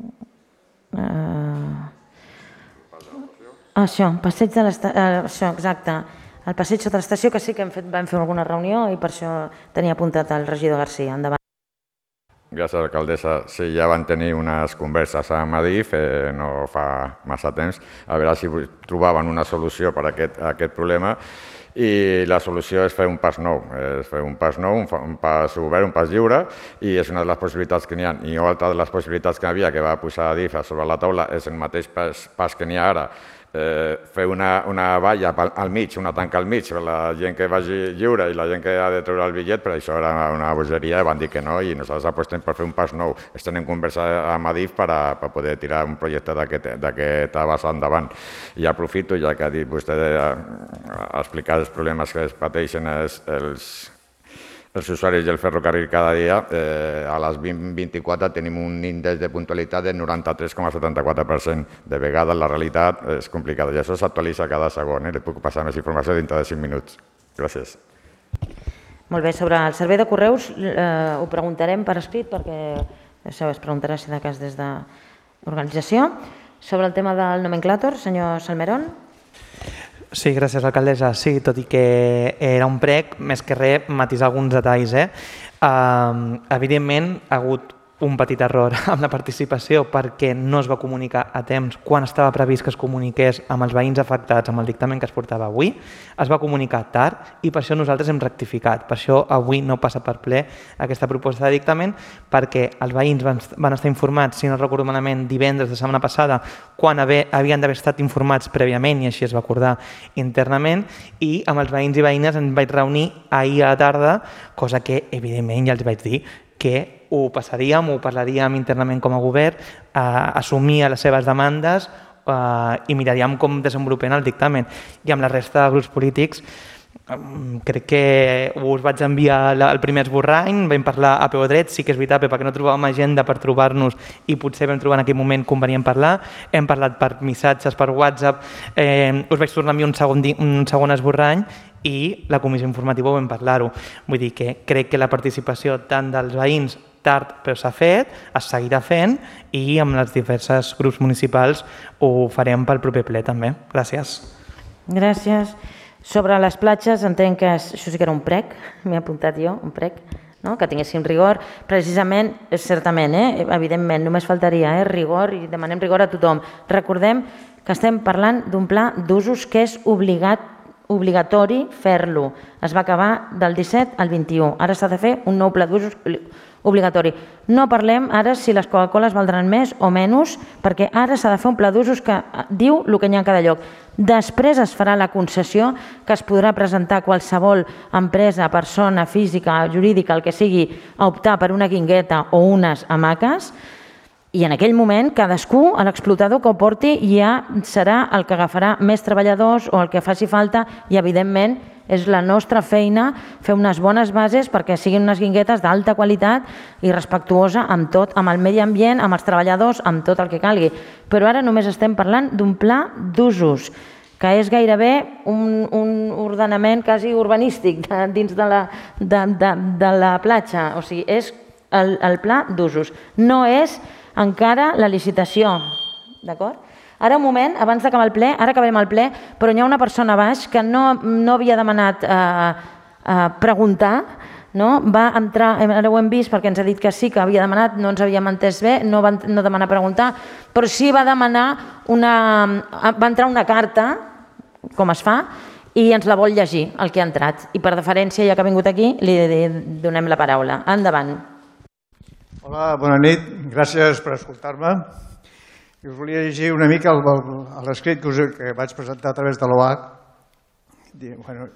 Això, passeig de l'estació, exacte. El passeig de l'estació, que sí que vam fer alguna reunió i per això tenia apuntat el regidor Garcia. Endavant. Gràcies, alcaldessa. Sí, ja van tenir unes converses amb Adif no fa massa temps, a veure si trobaven una solució per a aquest problema. I la solució és fer un pas nou, és fer un pas nou, un pas obert, un pas lliure, i és una de les possibilitats que n'hi ha. I una altra de les possibilitats que hi havia, que va posar Adif sobre la taula, és el mateix pas que n'hi ha ara, fer una valla al mig, una tanca al mig, per la gent que vagi lliure i la gent que ha de treure el bitllet, però això era una bogeria, van dir que no, i nosaltres apostem per fer un pas nou. Estem en conversa amb Adif per poder tirar un projecte d'aquest abast endavant. I aprofito, ja que ha dit vostè, a explicar els problemes que es pateixen els els usuaris del ferrocarril cada dia. A les vint vint-i-quatre tenim un índex de puntualitat del noranta-tres coma setanta-quatre per cent. De vegades la realitat és complicada i això s'actualitza cada segon. Li puc passar més informació dintre de cinc minuts. Gràcies. Molt bé, sobre el servei de correus ho preguntarem per escrit perquè això es preguntarà si de cas des de l'organització. Sobre el tema del nomenclàtor, senyor Salmerón. Sí, gràcies, alcaldessa. Sí, tot i que era un prec, més que res, matisar alguns detalls. Evidentment, ha hagut un petit error amb la participació perquè no es va comunicar a temps quan estava previst que es comuniqués amb els veïns afectats amb el dictamen que es portava avui. Es va comunicar tard i per això nosaltres hem rectificat. Per això avui no passa per ple aquesta proposta de dictamen perquè els veïns van estar informats, si no recordo malament, divendres de setmana passada quan havien d'haver estat informats prèviament i així es va acordar internament i amb els veïns i veïnes ens vaig reunir ahir a la tarda, cosa que evidentment ja els vaig dir que ho passaríem, ho parlaríem internament com a govern, assumia les seves demandes i miraríem com desenvolupem el dictamen. I amb la resta de grups polítics crec que us vaig enviar el primer esborrany, vam parlar a peu dret, sí que és veritat perquè no trobàvem agenda per trobar-nos i potser vam trobar en aquell moment convenient parlar, hem parlat per missatges, per WhatsApp, us vaig tornar a enviar un segon esborrany i la comissió informativa vam parlar-ho. Vull dir que crec que la participació tant dels veïns tard però s'ha fet, es seguirà fent i amb els diversos grups municipals ho farem pel proper ple també. Gràcies. Gràcies. Sobre les platges entenc que això sí que era un prec, m'he apuntat jo, un prec, no? Que tinguéssim rigor. Precisament, certament, eh? Evidentment, només faltaria eh? rigor i demanem rigor a tothom. Recordem que estem parlant d'un pla d'usos que és obligat, obligatori fer-lo. Es va acabar del disset al vint-i-u. Ara s'ha de fer un nou pla d'usos obligatori. No parlem ara si les Coca-Coles valdran més o menys, perquè ara s'ha de fer un pla d'usos que diu el que hi ha en cada lloc. Després es farà la concessió, que es podrà presentar qualsevol empresa, persona, física, jurídica, el que sigui, a optar per una guingueta o unes hamaques, i en aquell moment cadascú, l'explotador que ho porti, ja serà el que agafarà més treballadors o el que faci falta i, evidentment, és la nostra feina fer unes bones bases perquè siguin unes guinguetes d'alta qualitat i respectuosa amb tot, amb el medi ambient, amb els treballadors, amb tot el que calgui. Però ara només estem parlant d'un pla d'usos, que és gairebé un, un ordenament quasi urbanístic de, dins de la, de, de, de la platja. O sigui, és el, el pla d'usos. No és encara la licitació, d'acord? Ara un moment, abans d'acabar el ple, ara acabarem el ple, però hi ha una persona a baix que no, no havia demanat eh, eh, preguntar, no? Va entrar, ara ho hem vist perquè ens ha dit que sí, que havia demanat, no ens havíem entès bé, no va no demanar preguntar, però sí va demanar una, va entrar una carta, com es fa, i ens la vol llegir, el que ha entrat. I per deferència, ja que ha vingut aquí, li donem la paraula. Endavant. Hola, bona nit. Gràcies per escoltar-me. Us volia llegir una mica l'escrit que, que vaig presentar a través de l'O H. Bueno,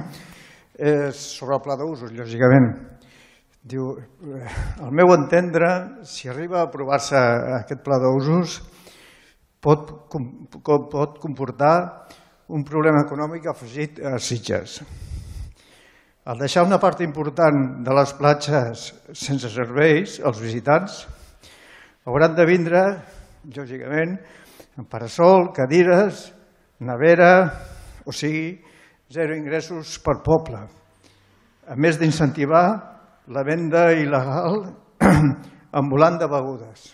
és sobre el pla d'usos, lògicament. Diu, al meu entendre, si arriba a aprovar-se aquest pla d'usos, pot, pot comportar un problema econòmic afegit a Sitges. Al deixar una part important de les platges sense serveis, els visitants hauran de vindre, lògicament, amb parasol, cadires, nevera, o sigui, zero ingressos per poble, a més d'incentivar la venda il·legal ambulant de begudes.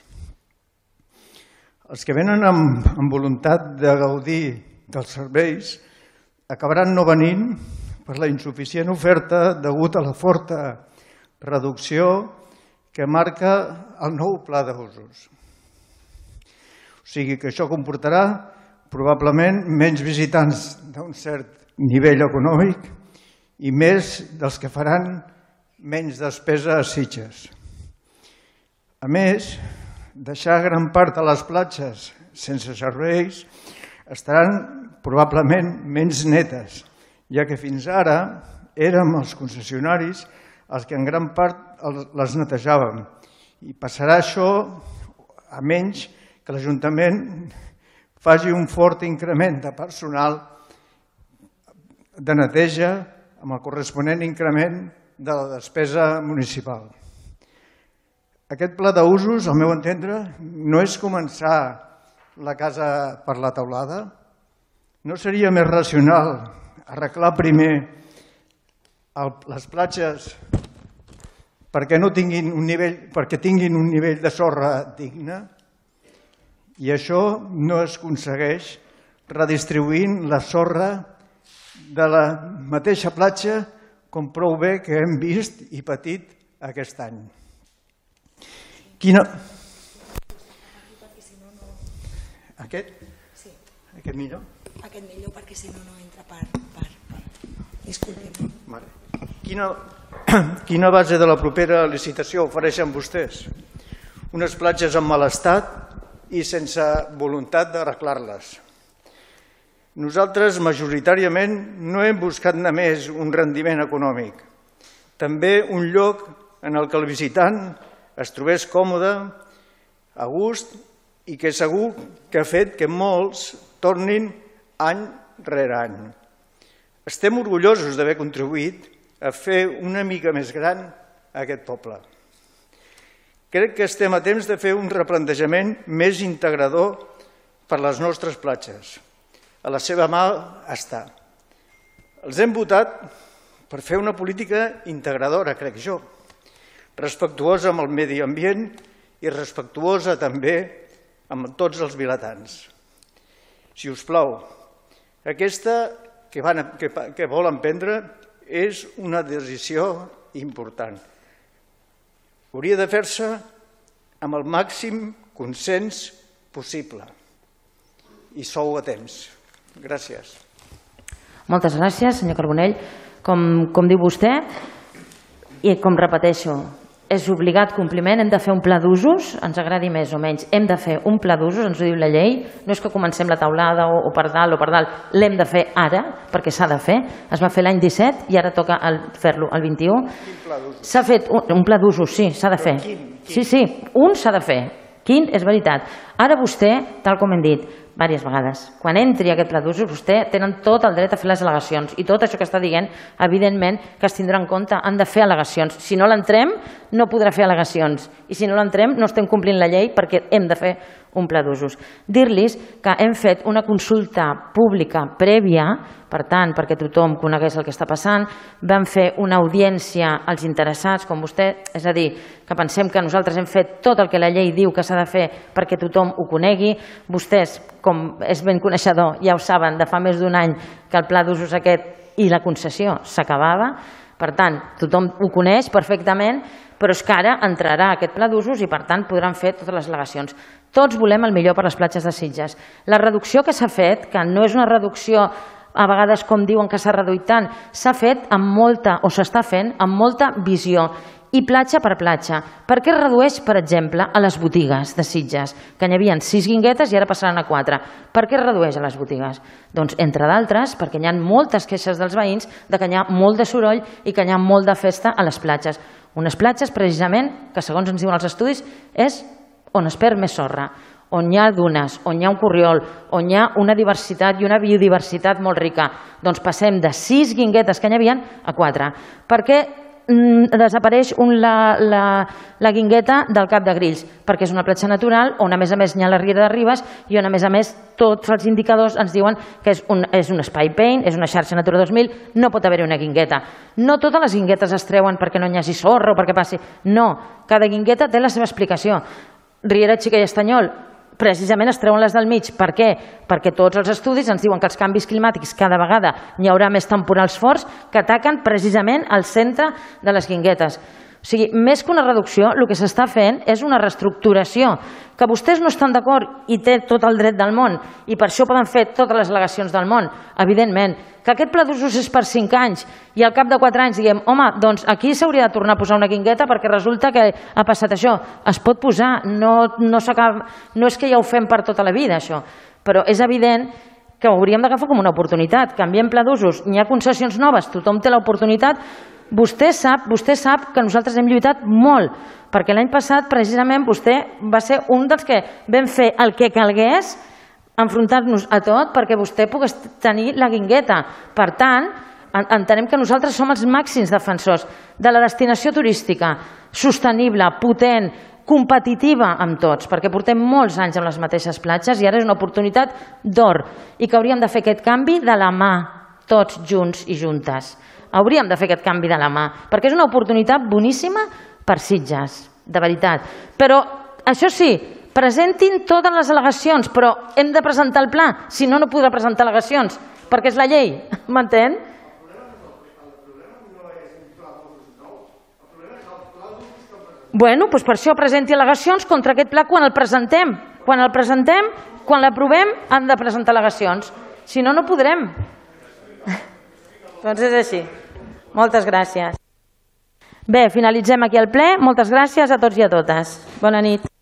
Els que venen amb, amb voluntat de gaudir dels serveis acabaran no venint per la insuficient oferta degut a la forta reducció que marca el nou pla d'usos. O sigui que això comportarà probablement menys visitants d'un cert nivell econòmic i més dels que faran menys despesa a Sitges. A més, deixar gran part de les platges sense serveis estaran probablement menys netes, ja que fins ara érem els concessionaris els que en gran part les netejàvem. I passarà això a menys que l'Ajuntament faci un fort increment de personal de neteja amb el corresponent increment de la despesa municipal. Aquest pla d'usos, al meu entendre, no és començar la casa per la teulada. No seria més racional arreglar primer les platges perquè no tinguin un nivell, perquè tinguin un nivell de sorra digne, i això no es aconsegueix redistribuint la sorra de la mateixa platja com prou bé que hem vist i patit aquest any. Quina... Aquest? Sí. Aquest millor? Aquest millor perquè si no no entra per... per, per... Disculpem. Vale. Quina, quina base de la propera licitació ofereixen vostès? Unes platges en mal estat i sense voluntat d'arreglar-les. Nosaltres, majoritàriament, no hem buscat només un rendiment econòmic, també un lloc en el que el visitant es trobés còmode, a gust i que segur que ha fet que molts tornin any rere any. Estem orgullosos d'haver contribuït a fer una mica més gran aquest poble. Crec que estem a temps de fer un replantejament més integrador per les nostres platges. A la seva mà està. Els hem votat per fer una política integradora, crec jo, respectuosa amb el medi ambient i respectuosa també amb tots els vilatans. Si us plau, aquesta que, van, que, que volen prendre és una decisió important. Hauria de fer-se amb el màxim consens possible. I sou a temps. Gràcies. Moltes gràcies, senyor Carbonell. Com, com diu vostè, i com repeteixo, és obligat compliment, hem de fer un pla d'usos, ens agradi més o menys, hem de fer un pla d'usos, ens ho diu la llei, no és que comencem la taulada o, o per dalt o per dalt, l'hem de fer ara, perquè s'ha de fer, es va fer l'any disset i ara toca fer-lo el vint-i-u. S'ha fet un, un pla d'usos, sí, s'ha de fer. Sí, sí, un s'ha de fer. Quin? És veritat. Ara vostè, tal com hem dit, diverses vegades, quan entri aquest pla d'usos, vostè tenen tot el dret a fer les al·legacions i tot això que està dient, evidentment, que es tindrà en compte, han de fer al·legacions. Si no l'entrem, no podrà fer al·legacions i si no l'entrem, no estem complint la llei perquè hem de fer un pla d'usos. Dir-los que hem fet una consulta pública prèvia, per tant, perquè tothom conegués el que està passant, vam fer una audiència als interessats, com vostè, és a dir, que pensem que nosaltres hem fet tot el que la llei diu que s'ha de fer perquè tothom ho conegui. Vostès, com és ben coneixedor, ja ho saben, de fa més d'un any que el pla d'usos aquest i la concessió s'acabava, per tant, tothom ho coneix perfectament, però és que ara entrarà aquest pla d'usos i, per tant, podran fer totes les al·legacions. Tots volem el millor per les platges de Sitges. La reducció que s'ha fet, que no és una reducció a vegades com diuen que s'ha reduït tant, s'ha fet amb molta, o s'està fent, amb molta visió i platja per platja. Per què es redueix, per exemple, a les botigues de Sitges, que n'hi havia sis guinguetes i ara passaran a quatre? Per què es redueix a les botigues? Doncs, entre d'altres, perquè hi ha moltes queixes dels veïns de que hi ha molt de soroll i que hi ha molt de festa a les platges. Unes platges, precisament, que segons ens diuen els estudis, és on es perd més sorra, on hi ha dunes, on hi ha un corriol, on hi ha una diversitat i una biodiversitat molt rica. Doncs passem de sis guinguetes que n'hi havia a quatre. Per què desapareix un, la, la, la guingueta del Cap de Grills? Perquè és una platja natural on a més a més hi ha la Riera de Ribes i on a més a més tots els indicadors ens diuen que és un, és un Spy Paint, és una xarxa Natura dos mil, no pot haver-hi una guingueta. No totes les guinguetes es treuen perquè no hi hagi sorra o perquè passi. No, cada guingueta té la seva explicació. Riera Xica i Estanyol, precisament es treuen les del mig. Per què? Perquè tots els estudis ens diuen que els canvis climàtics cada vegada hi haurà més temporals forts que ataquen precisament al centre de les guinguetes. O sigui, més que una reducció, el que s'està fent és una reestructuració, que vostès no estan d'acord i té tot el dret del món i per això poden fer totes les al·legacions del món, evidentment. Que aquest pla d'usos és per cinc anys i al cap de quatre anys diguem, home, doncs aquí s'hauria de tornar a posar una guingueta perquè resulta que ha passat això. Es pot posar, no, no, no és que ja ho fem per tota la vida, això, però és evident que ho hauríem d'agafar com una oportunitat. Canviem pla d'usos, n'hi ha concessions noves, tothom té l'oportunitat. Vostè sap, vostè sap que nosaltres hem lluitat molt, perquè l'any passat precisament vostè va ser un dels que vam fer el que calgués enfrontar-nos a tot perquè vostè pogués tenir la guingueta. Per tant, entenem que nosaltres som els màxims defensors de la destinació turística sostenible, potent, competitiva amb tots, perquè portem molts anys amb les mateixes platges i ara és una oportunitat d'or i que hauríem de fer aquest canvi de la mà, tots junts i juntes. Hauríem de fer aquest canvi de la mà, perquè és una oportunitat boníssima per Sitges, de veritat. Però, això sí, presentin totes les al·legacions, però hem de presentar el pla, si no, no podrà presentar al·legacions, perquè és la llei, m'entén? Bueno, doncs per això presenti al·legacions contra aquest pla quan el presentem. Quan el presentem, quan l'aprovem, han de presentar al·legacions. Si no, no podrem. Doncs és així. Moltes gràcies. Bé, finalitzem aquí el ple. Moltes gràcies a tots i a totes. Bona nit.